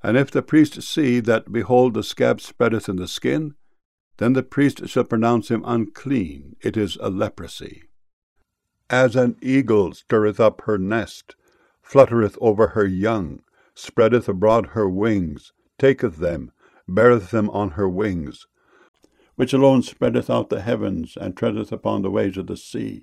And if the priest see that, behold, the scab spreadeth in the skin, then the priest shall pronounce him unclean. It is a leprosy. As an eagle stirreth up her nest, fluttereth over her young, spreadeth abroad her wings, taketh them, beareth them on her wings, which alone spreadeth out the heavens, and treadeth upon the waves of the sea.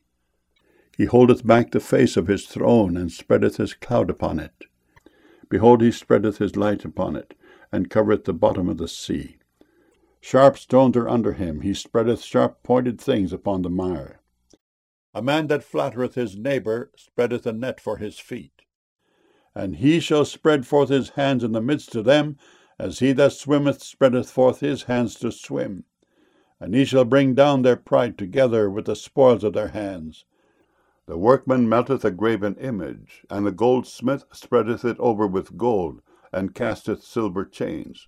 He holdeth back the face of his throne, and spreadeth his cloud upon it. Behold, he spreadeth his light upon it, and covereth the bottom of the sea. Sharp stones are under him, he spreadeth sharp-pointed things upon the mire. A man that flattereth his neighbour spreadeth a net for his feet. And he shall spread forth his hands in the midst of them, as he that swimmeth spreadeth forth his hands to swim. And he shall bring down their pride together with the spoils of their hands. The workman melteth a graven image, and the goldsmith spreadeth it over with gold, and casteth silver chains.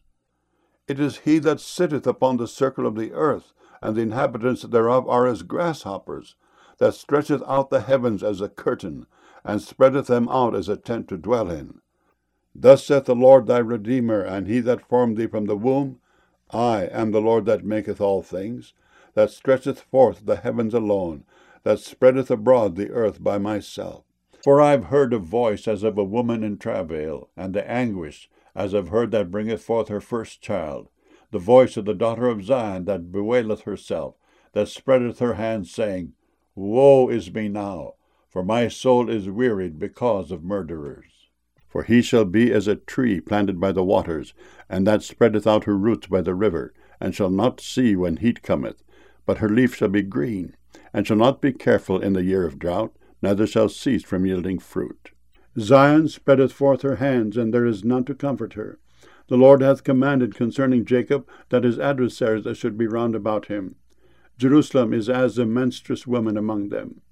It is he that sitteth upon the circle of the earth, and the inhabitants thereof are as grasshoppers, that stretcheth out the heavens as a curtain, and spreadeth them out as a tent to dwell in. Thus saith the Lord thy Redeemer, and he that formed thee from the womb, I am the Lord that maketh all things, that stretcheth forth the heavens alone, that spreadeth abroad the earth by myself. For I have heard a voice as of a woman in travail, and the anguish as of her that bringeth forth her first child, the voice of the daughter of Zion that bewaileth herself, that spreadeth her hands, saying, Woe is me now, for my soul is wearied because of murderers. For he shall be as a tree planted by the waters, and that spreadeth out her roots by the river, and shall not see when heat cometh, but her leaf shall be green, and shall not be careful in the year of drought, neither shall cease from yielding fruit. Zion spreadeth forth her hands, and there is none to comfort her. The Lord hath commanded concerning Jacob that his adversaries should be round about him. Jerusalem is as a menstruous woman among them.